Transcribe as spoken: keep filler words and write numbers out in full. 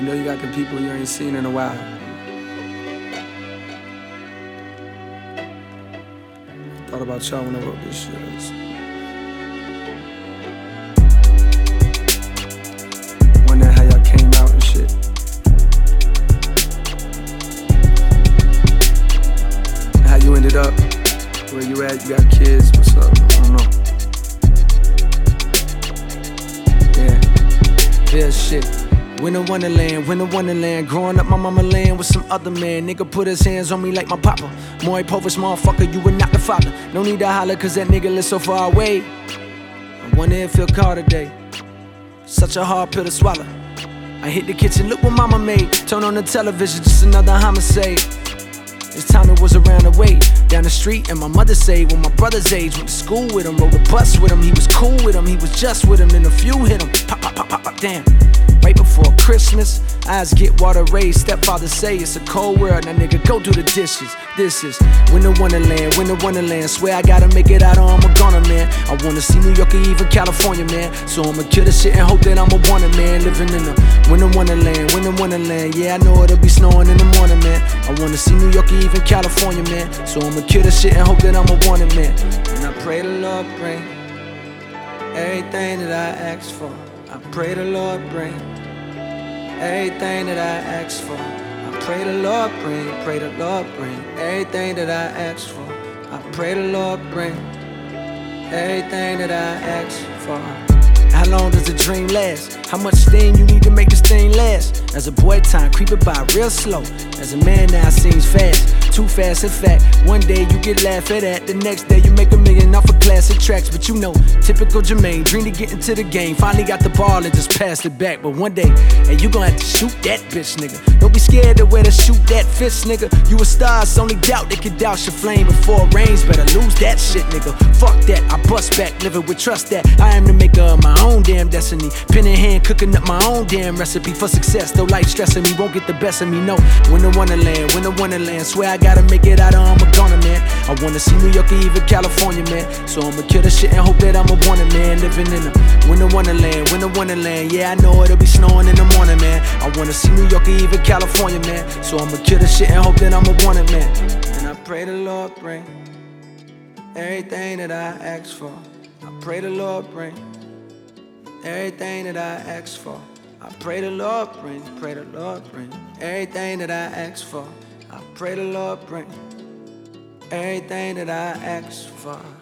You know you got the people you ain't seen in a while. Thought about y'all when I wrote this shit. Wonder how y'all came out and shit. How you ended up where you at, you got kids, what's up? I don't know. Yeah, yeah, shit. Winter wonderland, winter wonderland. Growing up my mama land with some other man. Nigga put his hands on me like my papa. Maury Povich, motherfucker, you were not the father. No need to holler cause that nigga lives so far away. I wonder if he'll call today. Such a hard pill to swallow. I hit the kitchen, look what mama made. Turn on the television, just another homicide. This time it was around the way, down the street, and my mother say when my brother's age, went to school with him, rode the bus with him, he was cool with him, he was just with him, then a few hit him, pop, pop, pop, pop, pop, damn. Right before Christmas, eyes get water raised, stepfather say it's a cold world, now nigga go do the dishes. This is winter wonderland, winter wonderland, swear I gotta make it out or I'm a goner, man. I wanna see New York or even California, man, so I'ma kill the shit and hope that I'm a wanted, man. Living in the winter wonderland, winter wonderland, yeah I know it'll be snowing in the morning, man. I wanna see New York or even California, man, so I'ma kill the shit and hope that I'm a wanted, man. And I pray the Lord bring everything that I ask for. I pray the Lord bring everything that I ask for. I pray the Lord bring, pray the Lord bring everything that I ask for. I pray the Lord bring everything that I ask for. How long does a dream last? How much steam you need to make this thing last? As a boy, time creeping by real slow. As a man now, it seems fast, too fast in fact. One day you get laughed at, the next day you make a million off of classic tracks. But you know, typical Jermaine, dream to get into the game. Finally got the ball and just passed it back. But one day, and you gon' have to shoot that bitch, nigga. Don't be scared to wear to shoot that fist, nigga. You a star, it's only doubt they can douse your flame before it rains. Better lose that shit, nigga. Fuck that, I bust back, living with trust that I am the maker of my own damn destiny. Pen in hand, cooking up my own damn recipe for success. Though life stressing me, won't get the best of me, no. Winter wonderland, winter wonderland. Swear I gotta make it out or I'm a goner, man. I wanna see New York or even California, man, so I'ma kill the shit and hope that I'm a wanted, man. Living in a winter wonderland, winter wonderland. Yeah, I know it'll be snowing in the morning, man. I wanna see New York or even California, man, so I'ma kill the shit and hope that I'm a wanted, man. And I pray the Lord bring everything that I ask for. I pray the Lord bring everything that I ask for. I pray the Lord bring, pray the Lord bring everything that I ask for. I pray the Lord bring everything that I ask for.